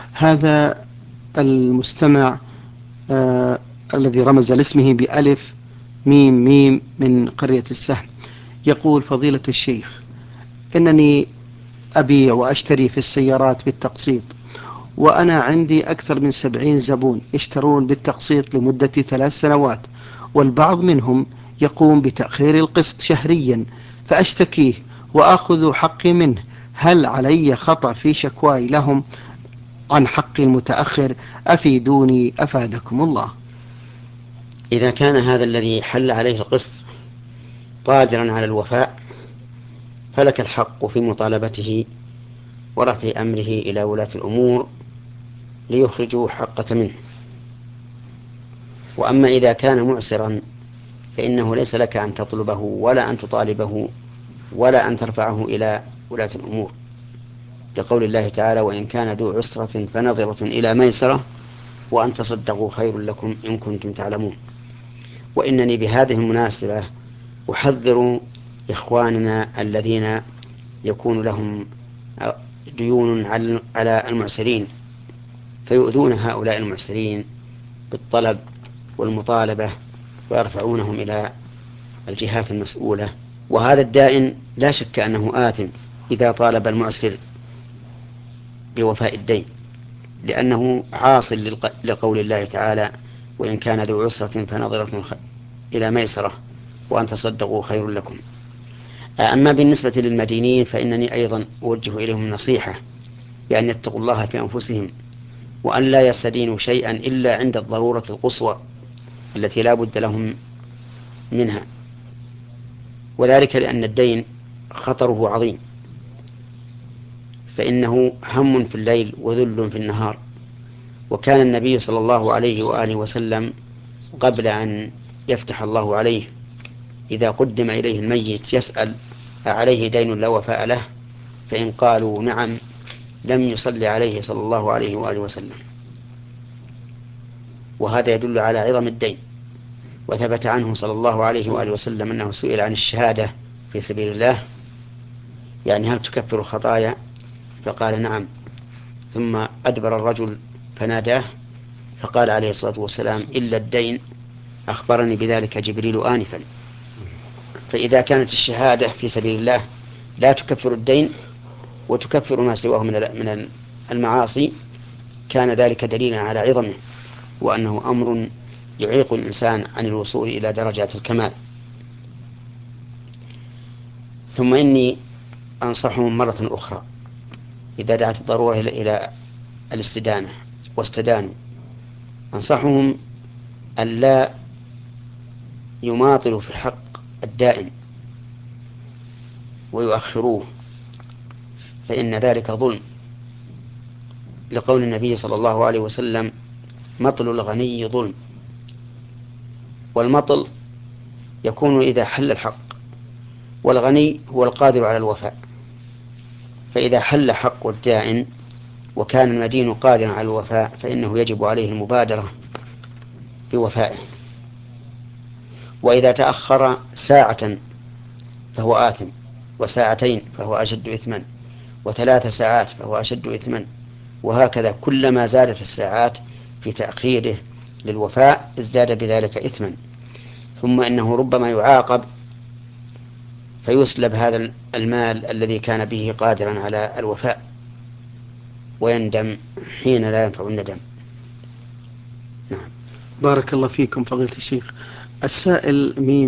هذا المستمع الذي رمز لاسمه بألف ميم ميم من قرية السهم يقول: فضيلة الشيخ، إنني أبيع وأشتري في السيارات بالتقسيط، وأنا عندي أكثر من 70 زبون يشترون بالتقسيط لمدة 3 سنوات، والبعض منهم يقوم بتأخير القسط شهريا، فأشتكيه وأخذ حقي منه. هل علي خطأ في شكواي لهم عن حقي المتأخر؟ أفيدوني أفادكم الله. إذا كان هذا الذي حل عليه القسط قادرا على الوفاء فلك الحق في مطالبته ورفع أمره إلى ولاة الأمور ليخرجوا حقك منه. وأما إذا كان معسرا فإنه ليس لك أن تطلبه ولا أن تطالبه ولا أن ترفعه إلى ولاة الأمور، لقول الله تعالى: وإن كان ذو عسرة فنظرة إلى ميسرة وأن تصدقوا خير لكم إن كنتم تعلمون. وإنني بهذه المناسبة أحذر إخواننا الذين يكون لهم ديون على المعسرين فيؤذون هؤلاء المعسرين بالطلب والمطالبة ويرفعونهم إلى الجهات المسؤولة. وهذا الدائن لا شك أنه آثم إذا طالب المعسر بوفاء الدين، لأنه عاصل لقول الله تعالى: وإن كان ذو عسرة فنظرة إلى ميسرة وأن تصدقوا خير لكم. أما بالنسبة للمدينين فإنني أيضا أوجه إليهم النصيحة بأن يتقوا الله في أنفسهم، وأن لا يستدينوا شيئا إلا عند الضرورة القصوى التي لا بد لهم منها، وذلك لأن الدين خطره عظيم، فإنه هم في الليل وذل في النهار. وكان النبي صلى الله عليه وآله وسلم قبل أن يفتح الله عليه إذا قدم إليه الميت يسأل: أعليه دين لا وفاء له؟ فإن قالوا نعم لم يصلي عليه صلى الله عليه وآله وسلم. وهذا يدل على عظم الدين. وثبت عنه صلى الله عليه وآله وسلم أنه سئل عن الشهادة في سبيل الله، يعني هل تكفر الخطايا؟ فقال نعم. ثم أدبر الرجل فناداه فقال عليه الصلاة والسلام: إلا الدين، أخبرني بذلك جبريل آنفا. فإذا كانت الشهادة في سبيل الله لا تكفر الدين وتكفر ما سواه من المعاصي، كان ذلك دليلا على عظمه، وأنه أمر يعيق الإنسان عن الوصول إلى درجات الكمال. ثم إني أنصحهم مرة أخرى إذا دعت الضرورة إلى الاستدانة واستدانوا، أنصحهم أن لا يماطلوا في حق الدائن ويؤخروه، فإن ذلك ظلم، لقول النبي صلى الله عليه وسلم: مطل الغني ظلم. والمطل يكون إذا حل الحق، والغني هو القادر على الوفاء. فإذا حل حق الدائن وكان المدين قادرا على الوفاء فإنه يجب عليه المبادرة بوفائه. وإذا تأخر ساعة فهو آثم، وساعتين فهو أشد إثما، و3 ساعات فهو أشد إثما، وهكذا كلما زادت الساعات في تأخيره للوفاء ازداد بذلك إثما. ثم إنه ربما يعاقب فيسلب هذا المال الذي كان به قادرا على الوفاء، ويندم حين لا ينفع الندم. نعم. بارك الله فيكم فضيلة الشيخ. السائل ميم